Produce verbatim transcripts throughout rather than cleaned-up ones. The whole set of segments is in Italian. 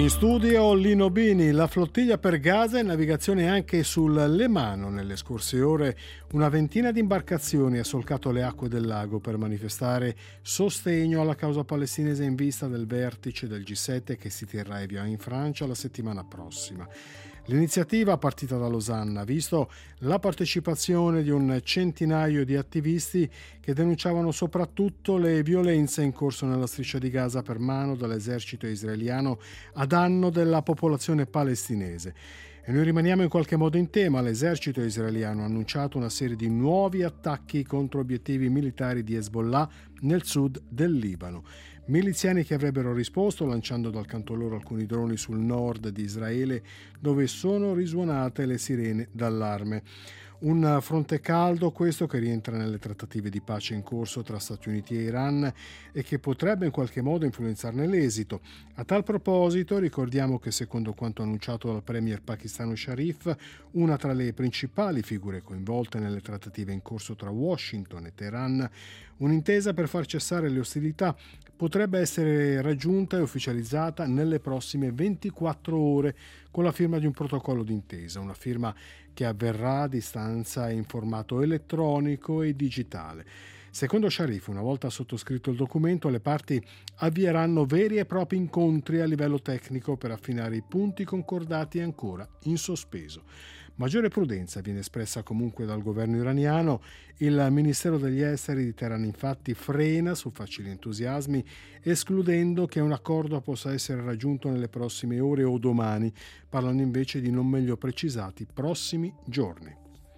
In studio Lino Bini. La flottiglia per Gaza in navigazione anche sul Lemano. Nelle scorse ore una ventina di imbarcazioni ha solcato le acque del lago per manifestare sostegno alla causa palestinese in vista del vertice del G sette che si terrà a Evian in Francia la settimana prossima. L'iniziativa, partita da Losanna, ha visto la partecipazione di un centinaio di attivisti che denunciavano soprattutto le violenze in corso nella striscia di Gaza per mano dell'esercito israeliano a danno della popolazione palestinese. E noi rimaniamo in qualche modo in tema. L'esercito israeliano ha annunciato una serie di nuovi attacchi contro obiettivi militari di Hezbollah nel sud del Libano. Miliziani che avrebbero risposto lanciando dal canto loro alcuni droni sul nord di Israele, dove sono risuonate le sirene d'allarme. Un fronte caldo questo che rientra nelle trattative di pace in corso tra Stati Uniti e Iran e che potrebbe in qualche modo influenzarne l'esito. A tal proposito ricordiamo che secondo quanto annunciato dal premier pakistano Sharif, una tra le principali figure coinvolte nelle trattative in corso tra Washington e Teheran, un'intesa per far cessare le ostilità potrebbe essere raggiunta e ufficializzata nelle prossime ventiquattro ore con la firma di un protocollo d'intesa, una firma che avverrà a distanza in formato elettronico e digitale. Secondo Sharif, una volta sottoscritto il documento, le parti avvieranno veri e propri incontri a livello tecnico per affinare i punti concordati ancora in sospeso. Maggiore prudenza viene espressa comunque dal governo iraniano. Il Ministero degli Esteri di Teheran infatti frena su facili entusiasmi, escludendo che un accordo possa essere raggiunto nelle prossime ore o domani, parlando invece di non meglio precisati prossimi giorni.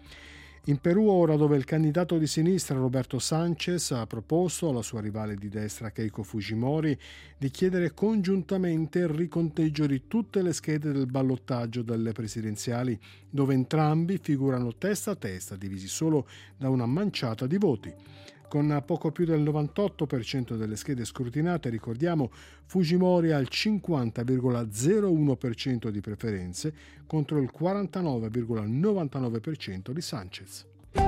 In Perù ora, dove il candidato di sinistra Roberto Sanchez ha proposto alla sua rivale di destra Keiko Fujimori di chiedere congiuntamente il riconteggio di tutte le schede del ballottaggio delle presidenziali, dove entrambi figurano testa a testa, divisi solo da una manciata di voti. Con poco più del novantotto per cento delle schede scrutinate, ricordiamo, Fujimori ha il cinquanta virgola zero uno per cento di preferenze contro il quarantanove virgola novantanove per cento di Sanchez.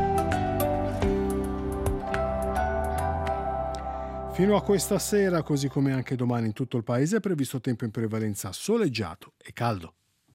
Fino a questa sera, così come anche domani in tutto il paese, è previsto tempo in prevalenza soleggiato e caldo.